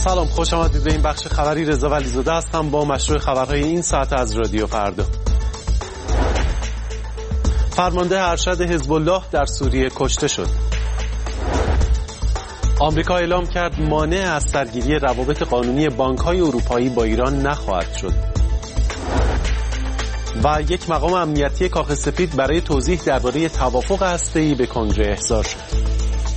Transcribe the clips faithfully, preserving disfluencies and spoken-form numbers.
سلام، خوش آمدید به این بخش خبری. رضا ولیزاده هستم با مشروع خبرهای این ساعت از رادیو فردا. فرمانده ارشد حزب الله در سوریه کشته شد. آمریکا اعلام کرد مانع از سرگیری روابط قانونی بانک‌های اروپایی با ایران نخواهد شد. و یک مقام امنیتی کاخ سفید برای توضیح درباره توافق هسته‌ای به کنگره احضار شد.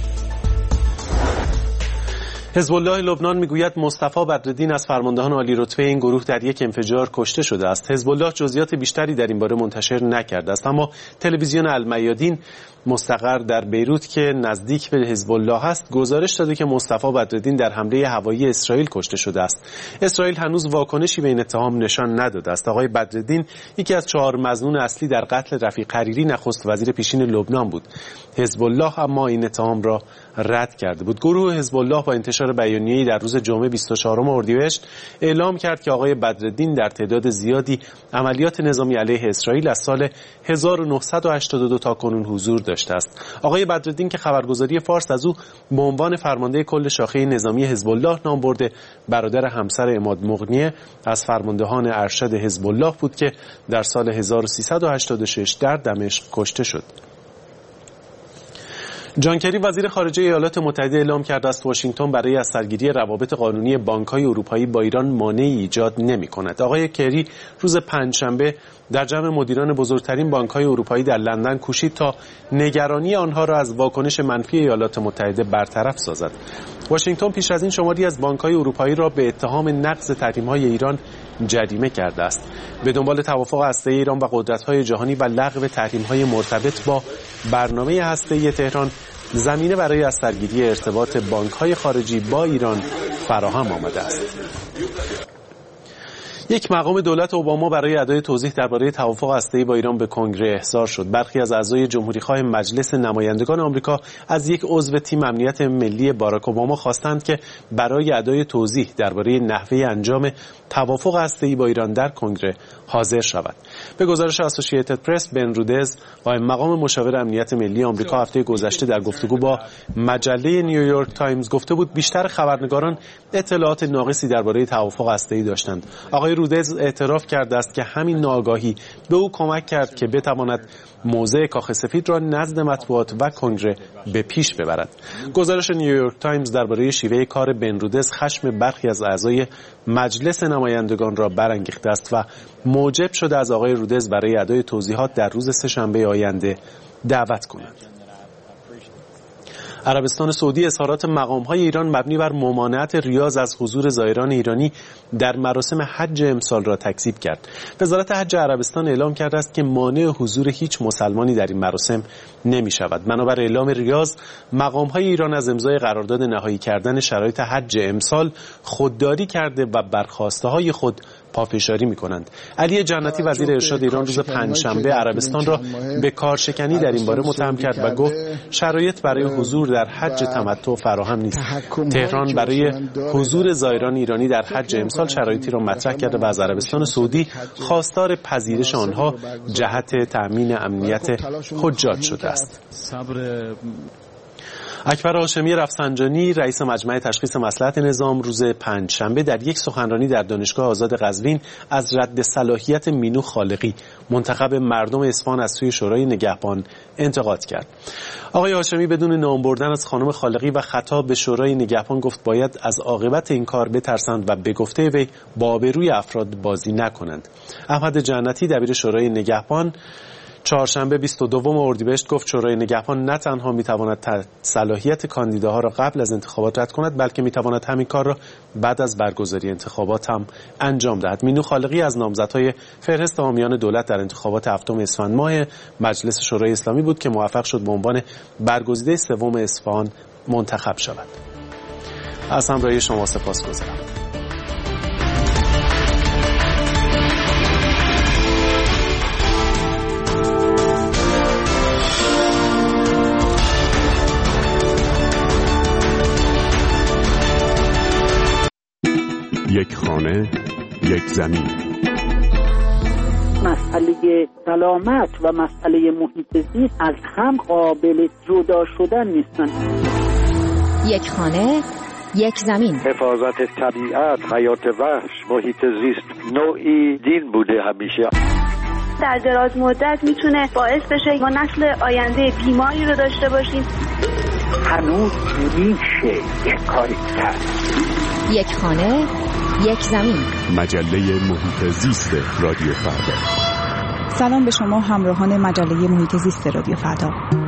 حزب الله لبنان میگوید مصطفی بدرالدین از فرماندهان عالی رتبه این گروه در یک انفجار کشته شده است. حزب الله جزئیات بیشتری در این باره منتشر نکرده است، اما تلویزیون المیادین مستقر در بیروت که نزدیک به حزب الله است گزارش داده که مصطفی بدرالدین در حمله هوایی اسرائیل کشته شده است. اسرائیل هنوز واکنشی به این اتهام نشان نداده است. آقای بدرالدین یکی از چهار مظنون اصلی در قتل رفیق حریری نخست وزیر پیشین لبنان بود. حزب الله اما این اتهام را رد کرده بود. گروه حزب الله با انتشار بیانیه‌ای در روز جمعه بیست و چهارم اردیبهشت اعلام کرد که آقای بدرالدین در تعداد زیادی عملیات نظامی علیه اسرائیل از سال هزار و نهصد و هشتاد و دو تا کنون حضور داشته است. آقای بدرالدین که خبرگزاری فارس از او به عنوان فرمانده کل شاخه نظامی حزب الله نام برده، برادر همسر عماد مغنیه از فرماندهان ارشد حزب الله بود که در سال هزار و سیصد و هشتاد و شش در دمشق کشته شد. جان کری وزیر خارجه ایالات متحده اعلام کرده است واشنگتن برای از سرگیری روابط قانونی بانک‌های اروپایی با ایران مانعی ایجاد نمی‌کند. آقای کری روز پنجشنبه در جمع مدیران بزرگترین بانک‌های اروپایی در لندن کوشید تا نگرانی آنها را از واکنش منفی ایالات متحده برطرف سازد. واشنگتن پیش از این شماری از بانک‌های اروپایی را به اتهام نقض تحریم‌های ایران جریمه کرده است. به دنبال توافق هسته‌ای ایران و قدرت‌های جهانی و لغو تحریم‌های مرتبط با برنامه هسته‌ای تهران، زمینه برای از سرگیری ارتباط بانک‌های خارجی با ایران فراهم آمده است. یک مقام دولت اوباما برای ادای توضیح درباره توافق هسته‌ای با ایران به کنگره احضار شد. برخی از اعضای جمهوری‌خواه مجلس نمایندگان آمریکا از یک عضو تیم امنیت ملی باراک اوباما خواستند که برای ادای توضیح درباره نحوه انجام توافق هسته‌ای با ایران در کنگره حاضر شود. به گزارش اسوسییتد پرس، بن رودز، قائم مقام مشاور امنیت ملی آمریکا هفته گذشته در گفتگو با مجله نیویورک تایمز گفته بود بیشتر خبرنگاران اطلاعات ناقصی درباره توافق هسته‌ای داشتند. آقای رودز اعتراف کرده است که همین ناآگاهی به او کمک کرد که بتواند موضع کاخ سفید را نزد مطبوعات و کنگره به پیش ببرد. گزارش نیویورک تایمز درباره شیوه کار بن رودز خشم برخی از اعضای مجلس نمایندگان را برانگیخته است و موجب شده از آقای رودز برای ادای توضیحات در روز سه‌شنبه آینده دعوت کند. عربستان سعودی اظهارات مقام‌های ایران مبنی بر ممانعت ریاض از حضور زائران ایرانی در مراسم حج امسال را تکذیب کرد. وزارت حج عربستان اعلام کرده است که مانع حضور هیچ مسلمانی در این مراسم نمی‌شود. بنابر اعلام ریاض، مقام‌های ایران از امضای قرارداد نهایی کردن شرایط حج امسال خودداری کرده و بر خواسته‌های خود پافشاری می‌کنند. علی جنتی وزیر ارشاد ایران روز پنجشنبه عربستان را به کارشکنی در این باره متهم کرد و گفت شرایط برای حضور در حج تمتع فراهم نیست. تهران برای حضور زائران ایرانی در حج امسال شرایطی را مطرح کرده و از عربستان سعودی خواستار پذیرش آنها جهت تأمین امنیت حجاج شده است. اکبر هاشمی رفسنجانی رئیس مجمع تشخیص مصلحت نظام روز پنجشنبه در یک سخنرانی در دانشگاه آزاد قزوین از رد صلاحیت مینو خالقی منتخب مردم اصفهان از سوی شورای نگهبان انتقاد کرد. آقای هاشمی بدون نام بردن از خانم خالقی و خطاب به شورای نگهبان گفت باید از عاقبت این کار بترسند و به گفته وی با آبروی افراد بازی نکنند. احمد جنتی دبیر شورای نگهبان چهارشنبه بیست و دوم اردیبهشت گفت شورای نگهبان نه تنها میتواند صلاحیت کاندیداها را قبل از انتخابات رد کند، بلکه میتواند همین کار را بعد از برگزاری انتخابات هم انجام دهد. مینو خالقی از نامزدهای فهرست حامیان دولت در انتخابات هفتم اسفند ماه مجلس شورای اسلامی بود که موفق شد به عنوان برگزیده سوم اصفهان منتخب شود. از همراهی شما سپاسگزارم. یک خانه، یک زمین. مسئله سلامت و مسئله محیط زیست از هم قابل جدا شدن نیستن. یک خانه، یک زمین. حفاظت طبیعت، حیات وحش، محیط زیست نوعی دین بوده همیشه. در دراز مدت میتونه باعث بشه ما نسل آینده بیماری رو داشته باشیم. هنوز میشه یک کاری کرد. یک خانه، یک زمین. مجله محیط زیست رادیو فردا. سلام به شما همراهان مجله محیط زیست رادیو فردا.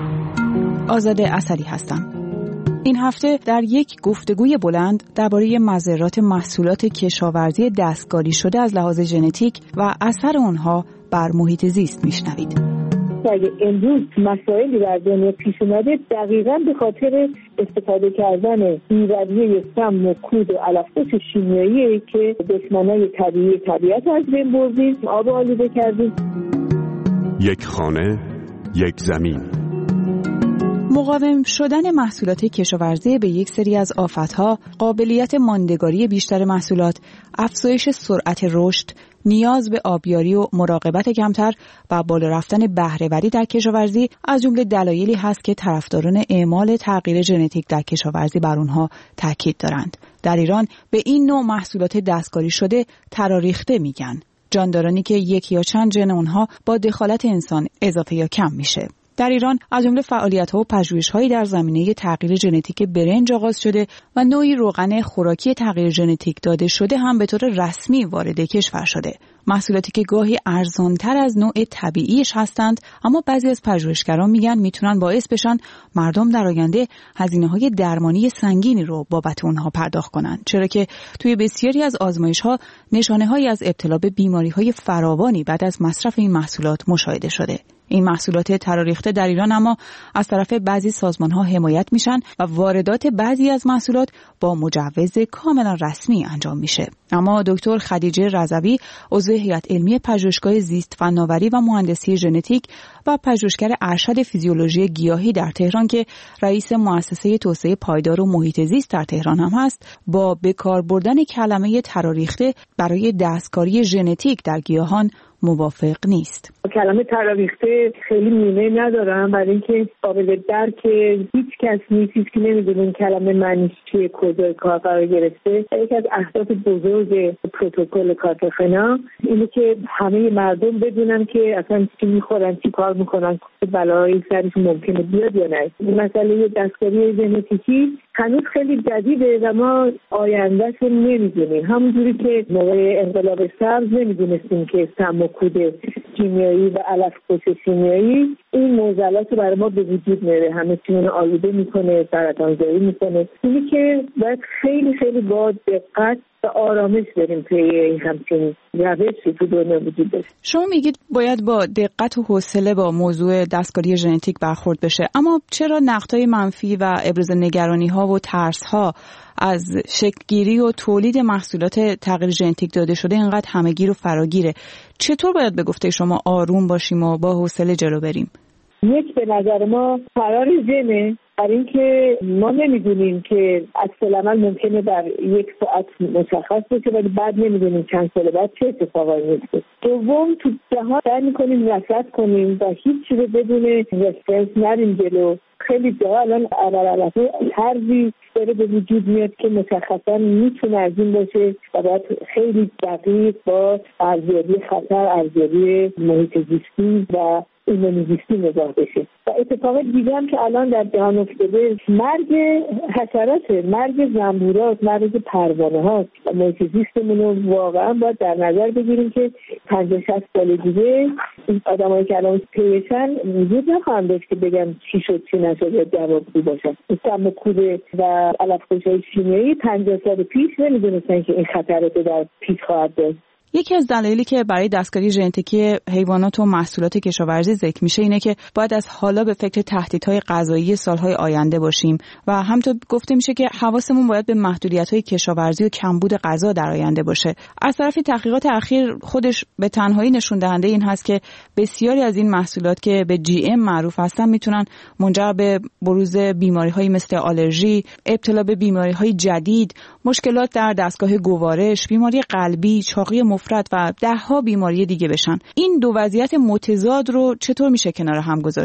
آزاده اصلی هستم. این هفته در یک گفتگوی بلند درباره مضرات محصولات کشاورزی دستکاری شده از لحاظ ژنتیک و اثر آنها بر محیط زیست میشنوید. اگه امروز مسائلی در دنیا پیش اومده دقیقاً به خاطر استفاده کردن بی‌رویه سم و کود و علف‌های شیمیایی که دشمنای طبیعی طبیعت از بین بردیم، آب آلوده کردیم. یک خانه، یک زمین. مقاوم شدن محصولات کشاورزی به یک سری از آفت‌ها، قابلیت ماندگاری بیشتر محصولات، افزایش سرعت رشد، نیاز به آبیاری و مراقبت کمتر و بالا رفتن بهره‌وری در کشاورزی از جمله دلایلی هست که طرفداران اعمال تغییر ژنتیک در کشاورزی بر آنها تاکید دارند. در ایران به این نوع محصولات دستکاری شده تراریخته میگن، جاندارانی که یکی یا چند ژن آنها با دخالت انسان اضافه یا کم میشه. در ایران از جمله فعالیت‌ها و پژوهش‌هایی در زمینه تغییر ژنتیک برنج آغاز شده و نوعی روغن خوراکی تغییر ژنتیک داده شده هم به طور رسمی وارد کشور شده. محصولاتی که گاهی ارزان‌تر از نوع طبیعیش هستند، اما بعضی از پژوهشگران میگن میتونن باعث بشن مردم در آینده هزینه‌های درمانی سنگینی رو بابت اونها پرداخت کنن، چرا که توی بسیاری از آزمایش‌ها نشانه‌هایی از ابتلا به بیماری‌های فراوانی بعد از مصرف این محصولات مشاهده شده. این محصولات تراریخته در ایران اما از طرف بعضی سازمان‌ها حمایت میشن و واردات بعضی از محصولات با مجوز کاملا رسمی انجام میشه. اما دکتر خدیجه رضوی، عضو هیئت علمی پژوهشگاه زیست فناوری و مهندسی ژنتیک و پژوهشگر ارشد فیزیولوژی گیاهی در تهران که رئیس مؤسسه توسعه پایدار و محیط زیست در تهران هم هست، با به کار بردن کلمه تراریخته برای دستکاری ژنتیک در گیاهان موافق نیست. کلمه تراریخته خیلی معنی ندارم، برای اینکه قابل درک هیچ کس نیست که نمیدونه این کلمه معنیش چیه، کجای کار قرار گرفته. یکی از اهداف بزرگ پروتکل کارتاخنا اینه که همه مردم بدونن که اصلا چی میخورن، چی کار میکنن، بلایی سرشون ممکنه بیاد یا نه. مسئله دستکاری ژنتیکی هنوز خیلی جدیده و ما آیندهش رو نمیدونیم. همونجوری که موقع انقلاب سبز نمیدونستیم که سم و کود شیمیایی و علف‌های شیمیایی این معضلات رو برای ما به وجود میاره، همه چیمون آلوده میکنه، سرطان‌زایی میکنه. اینی که باید خیلی خیلی با دقت و آرامش بریم توی همچین روشی تو دنیا وجود داره. شما میگید باید با دقت و حوصله با موضوع دستکاری ژنتیک برخورد بشه، اما چرا نقدهای منفی و ابراز نگرانی‌ها و ترس‌ها از شکل‌گیری و تولید محصولات تغییر ژنتیک داده شده اینقدر همه‌گیر و فراگیره؟ چطور باید به گفته شما آروم باشیم و با حوصله جلو بریم؟ یک، به نظر ما فرار ژنه، برای اینکه ما نمیدونیم که عکس العمل ممکنه در یک ساعت مشخص بشه ولی بعد نمیدونیم چند سال بعد چه اتفاقایی میفته. دوم، تو جهان سعی میکنیم رصد کنیم و هیچ چیزی بدون رفرنس نریم جلو. خیلی جاها الان علالعلفه طرزی داره به وجود میاد که مشخصا میتونه از این باشه و باید خیلی دقیق با ارزیابی خطر، ارزیابی محیط زیستی و ایمنیزیستی نگاه بشه. و اتفاق دیگه هم که الان در جهان افتاده مرگ حشرات، مرگ زنبورات، مرگ پروانه ها و محیط زیستمون رو واقعا باید در نظر بگیریم که پنجاه شصت سال دیگه این آدمایی که الان پیشن وجود نخواهم داشت که بگم چی شد چی نشد یا جوابگو باشن. سم و کود و علف‌های شیمیایی پنجاه سال پیش نمیدونستن که این خطرات در پیش خواهد داشت. یکی از دلایلی که برای دستکاری ژنتیکی حیوانات و محصولات کشاورزی ذکر میشه اینه که باید از حالا به فکر تهدیدهای غذایی سالهای آینده باشیم و همینطور گفته میشه که حواسمون باید به محدودیت‌های کشاورزی و کمبود غذا در آینده باشه. از طرفی تحقیقات اخیر خودش به تنهایی نشون دهنده این هست که بسیاری از این محصولات که به جی ام معروف هستن میتونن منجر به بروز بیماری‌هایی مثل آلرژی، ابتلا به بیماری‌های جدید، مشکلات در دستگاه گوارش، بیماری قلبی، چاقی مفرط و ده‌ها بیماری دیگه بشن. این دو وضعیت متضاد رو چطور میشه کنار هم گذاشت؟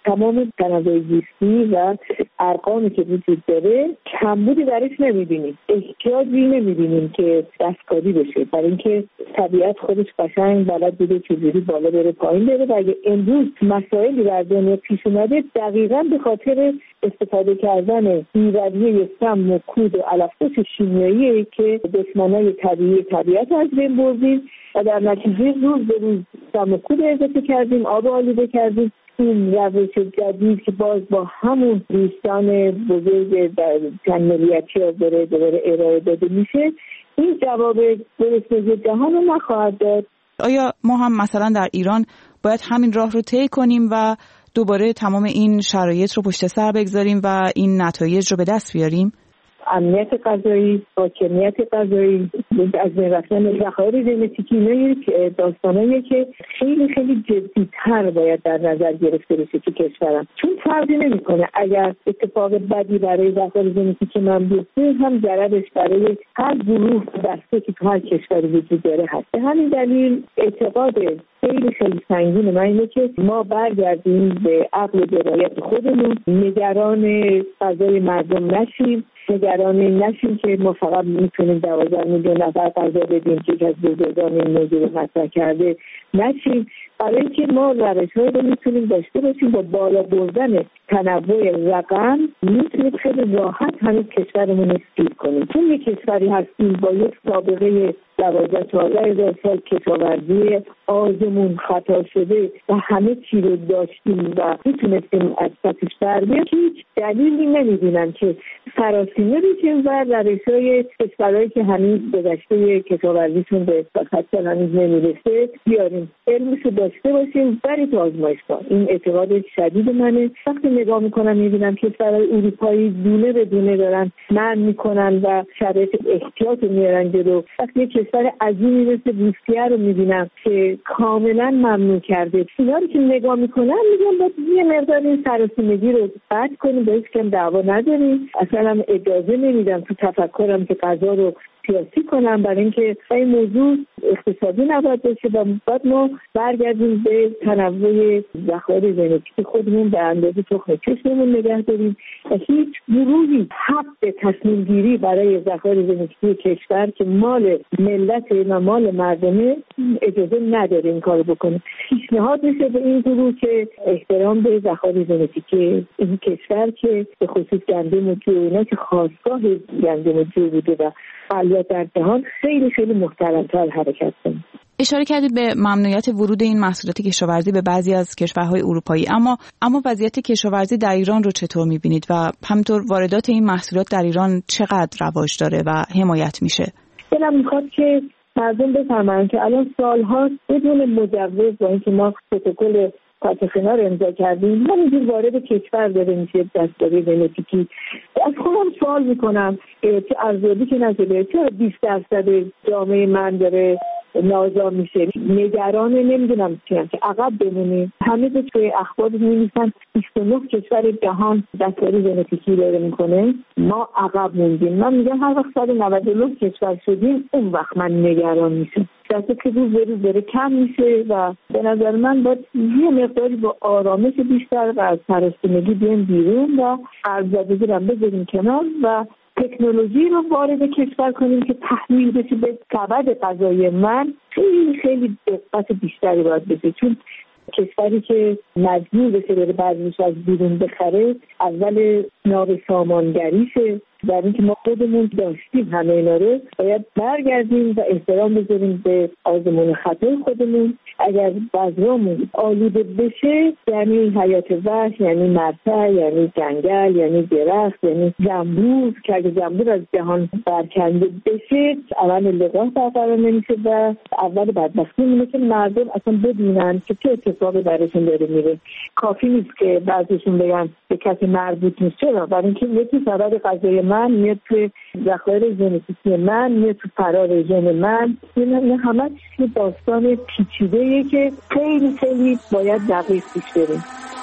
تمام تنوع زیستی و ارقامی که وجود داره کمبودی درش نمیبینیم، احتیاجی نمیبینیم که دستکاری بشه، برای اینکه طبیعت خودش قشنگ بلد بوده چجوری بالا بره پایین بره. و اگه امروز مسائلی در دنیا پیش اومده دقیقاً به خاطر استفاده کردن بی‌رویه سم و کود و علف‌های شیمیایی که دشمنای طبیعی طبیعت از بین بردیم و در نتیجه روز به روز سم و کود اضافه کردیم، آب آلوده کردیم. این روش جدید که باز با همون دوستان بزرگ در چند ملیتی ها داره دوباره ارائه داده میشه، این جواب گرسنگی جهان رو نخواهد داد. آیا ما هم مثلا در ایران باید همین راه رو طی کنیم و دوباره تمام این شرایط رو پشت سر بگذاریم و این نتایج رو به دست بیاریم؟ امنیت غذایی، حاکمیت غذایی، از بین رفتن ذخایر ژنتیکی، اینا داستانایی که خیلی خیلی جدی‌تر باید در نظر گرفته بشه تو کشورم، چون فرقی نمی‌کنه اگر اتفاق بدی برای ذخایر ژنتیکی من بیفته هم ضررش برای هر گروه دسته که تو هر کشوری وجود داره هست. به همین دلیل اعتقاد خیلی خیلی سنگین من اینه که ما برگردیم به عقل و درایت خودمون، نگران غذای مردم نشیم، نگران نشیم که ما فقط میتونیم دوازده میلیون نفر غذا بدیم که از بزرگان این موضوع رو مطرح کرده نشیم، برای اینکه ما روش‌هایی رو میتونیم داشته باشیم با بالا بردن تنوع رقم میتونیم خیلی راحت هنوز کشورمون رو سیر کنیم. چون یک کشوری هستیم با یک سابقه دوازده چهارده هزار سال کشاورزی آزمون خطا شده و همه چی رو داشتیم و میتونستیم از سطحش بر بیاییم، هیچ دلیلی نمیبینم که سراسیمه بشیم و روش‌های کشورهایی که هنوز گذشته کشاورزیشون به خط هنوز نمیرسه بیاریم، علمشو داشته باشیم برای تو آزمایشگاه. این اعتقاد شدید منه. وقتی نگاه میکنم میبینم کشورهای اروپایی دونه به دونه دارن منع میکنن و شرایط احتیاط میارن جلو. وقتی کشور عظیمی مثل روسیه رو میبینم که کاملا ممنوع کرده، اینا رو که نگاه میکنم میگم باید یه مقدار این سراسیمگی رو قطع کنیم، باید کم دعوا نداریم. اصلا هم اجازه نمیدم تو تفکرم که غذا رو سیاسی کنم، برای اینکه این موضوع اقتصادی نباید باشه و باید ما برگردیم به تنوع ذخایر ژنتیکی خودمون به اندازه تخم کشمون نگه داریم و هیچ گروهی حق به تصمیم گیری برای ذخایر ژنتیکی کشور که مال ملت و مال مردمه اجازه نداره این کارو بکنه. پیشنهاد میشه به این گروه که احترام به ذخایر ژنتیکی این کشور که به خصوص گندم و جو اینا که خاصگاه گندم و جو بوده و فعالیت در جهان خیلی خیلی محترم‌تر حرکت کنیم. اشاره کردید به ممنوعیت ورود این محصولات کشاورزی به بعضی از کشورهای اروپایی، اما اما وضعیت کشاورزی در ایران رو چطور می‌بینید و همینطور واردات این محصولات در ایران چقدر رواج داره و حمایت میشه؟ دلم می‌خواد که مردم بفهمن که الان سال‌ها بدون مجوز با اینکه ما پروتکل کارتخینا رو امضا کردیم همینجور وارد کشور داره میشه دستکاری ژنتیکی. از خودم سوال میکنم که ارزیابی که نشده چرا بیست درصد جامعه من داره نازا میشه؟ نگران نمیدونم چیه که عقب بمونیم. همه به توی اخبار می‌نویسن بیست و نه کشور جهان دستکاری ژنتیکی داره میکنه، ما عقب موندیم. من میگم هر وقت صد و نود و نه کشور شدیم اون وقت من نگران میشم. دسته که روز به روز داره کم میشه و به نظر من باید یه مقداری با آرامش بیشتر و از سراسیمگی بیان بیرون و ارزیابی رو بذاریم کنار و تکنولوژی رو وارد کشور کنیم که تحمیل بشه به سبد غذایی من. خیلی خیلی دقت بیشتری باید بشه، چون کشوری که مجبور بشه بره بعضیش از بیرون بخره اول نابسامانگریشه. در اینکه ما خودمون داشتیم همه اینا رو باید برگردیم و احترام بذاریم به آزمون خطای خودمون. اگر بذرامون آلوده بشه یعنی حیات وحش، یعنی مرتع، یعنی جنگل، یعنی درخت، یعنی زنبور که اگر زنبور از جهان برکنده بشه اول لقاح برقرار نمیشه و اول بدبختی میمونه که مردم اصلا بدونن که چه اتفاقی براشون داره میره. کافی نیست که بعضیشون بگن به کسی مربوط نیست. چرا؟ برای اینکه یکی سبد غذای من میاد توی ذخایر ژنتیکی من، میاد تو فرار ژن من. این همه چیز داستان پیچیده‌ایه که خیلی خیلی باید دقیق پیش بریم.